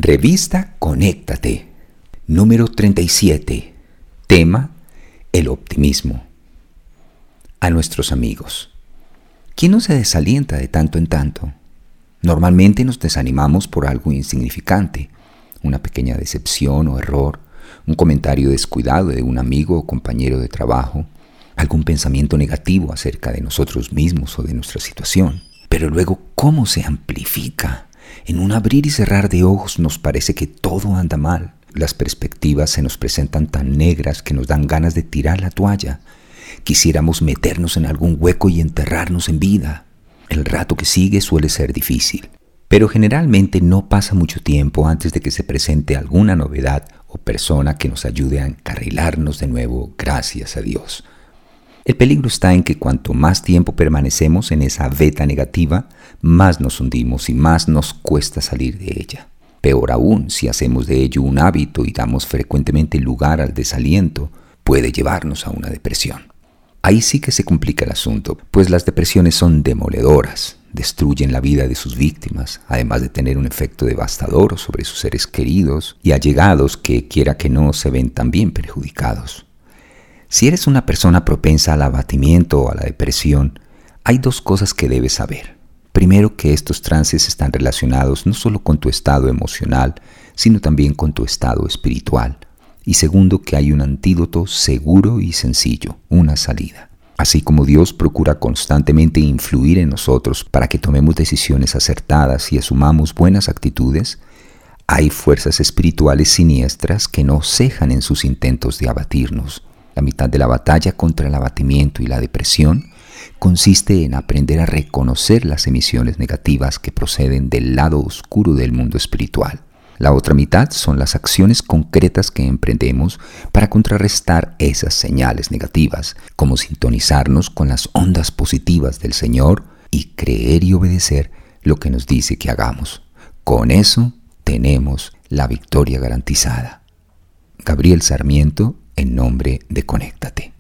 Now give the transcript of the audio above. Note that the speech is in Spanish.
Revista Conéctate, número 37. Tema: el optimismo. A nuestros amigos: ¿quién no se desalienta de tanto en tanto? Normalmente nos desanimamos por algo insignificante, una pequeña decepción o error, un comentario descuidado de un amigo o compañero de trabajo, algún pensamiento negativo acerca de nosotros mismos o de nuestra situación. Pero luego, ¿cómo se amplifica? En un abrir y cerrar de ojos nos parece que todo anda mal. Las perspectivas se nos presentan tan negras que nos dan ganas de tirar la toalla. Quisiéramos meternos en algún hueco y enterrarnos en vida. El rato que sigue suele ser difícil, pero generalmente no pasa mucho tiempo antes de que se presente alguna novedad o persona que nos ayude a encarrilarnos de nuevo, gracias a Dios. El peligro está en que cuanto más tiempo permanecemos en esa veta negativa, más nos hundimos y más nos cuesta salir de ella. Peor aún, si hacemos de ello un hábito y damos frecuentemente lugar al desaliento, puede llevarnos a una depresión. Ahí sí que se complica el asunto, pues las depresiones son demoledoras, destruyen la vida de sus víctimas, además de tener un efecto devastador sobre sus seres queridos y allegados que, quiera que no, se ven también perjudicados. Si eres una persona propensa al abatimiento o a la depresión, hay dos cosas que debes saber. Primero, que estos trances están relacionados no solo con tu estado emocional, sino también con tu estado espiritual. Y segundo, que hay un antídoto seguro y sencillo, una salida. Así como Dios procura constantemente influir en nosotros para que tomemos decisiones acertadas y asumamos buenas actitudes, hay fuerzas espirituales siniestras que no cejan en sus intentos de abatirnos. La mitad de la batalla contra el abatimiento y la depresión consiste en aprender a reconocer las emisiones negativas que proceden del lado oscuro del mundo espiritual. La otra mitad son las acciones concretas que emprendemos para contrarrestar esas señales negativas, como sintonizarnos con las ondas positivas del Señor y creer y obedecer lo que nos dice que hagamos. Con eso tenemos la victoria garantizada. Gabriel Sarmiento, en nombre de Conéctate.